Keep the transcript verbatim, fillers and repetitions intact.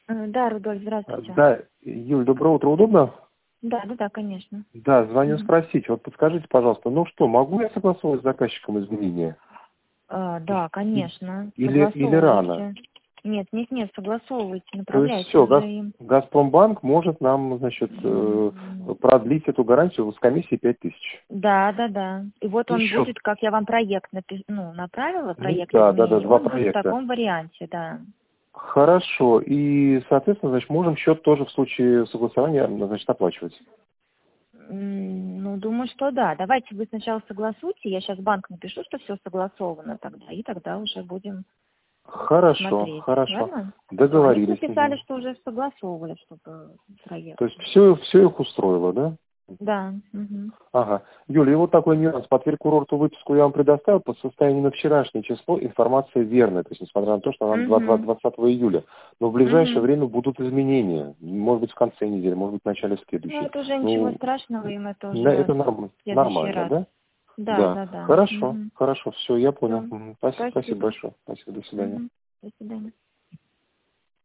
Э, Да, Рудольф, А, здравствуйте. Да, Юль, доброе утро, удобно? Да, да, да, конечно. Да, звоню Мгм. спросить. Вот подскажите, пожалуйста, ну что, могу я согласовать с заказчиком изменения? А, То есть да, и- конечно. Или, или рано? Согласовывайте. Нет, нет, нет, согласовывайте, То есть направляйте все, уже Газ, им. Газпромбанк может нам, значит, э, М, продлить эту гарантию с комиссией пять тысяч. Да, да, да. И вот он Еще, будет, как я вам проект напи- ну, направила, ну проект да, да, да, изменений, два он будет в проекта. таком варианте, да. Хорошо. И, соответственно, значит, можем счет тоже в случае согласования, значит, оплачивать. М, Ну, думаю, что да. Давайте вы сначала согласуйте, я сейчас банк напишу, что все согласовано тогда, и тогда уже будем Хорошо, смотреть. хорошо. Ладно? Все, они бы Договорились. написали, Мгм. что уже согласовывали, чтобы проект. То есть все, все их устроило, да? Да. Мгм. Ага. Юля, и вот такой нюанс. По Тверь-курорту выписку я вам предоставил. По состоянию на вчерашнее число информация верная. То есть, несмотря на то, что она Мгм. двадцатого июля. Но в ближайшее Мгм. время будут изменения. Может быть, в конце недели, может быть, в начале Ну, следующей. это уже ничего Ну, страшного, им это на- уже это норм- в следующий нормально, раз. да? Да, Да. да, да. Хорошо, Мгм. хорошо. Все, я понял. Все. Мгм. Спасибо, спасибо Спасибо. большое. Спасибо, до свидания. Мгм. До свидания.